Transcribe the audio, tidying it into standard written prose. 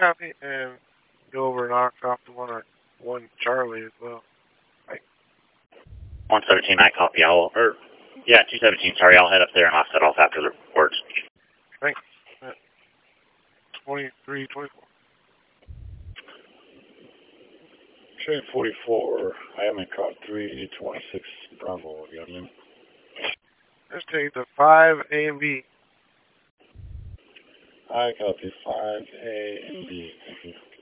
copy, and go over and knock off the one Charlie as well. 117, I copy. 217, sorry, I'll head up there and offset off after the reports. Thanks. 23, 24. Train 44, I am in caught 326 Bravo, got in. Let's take the 5, A, and B. I copy 5A and B, thank you.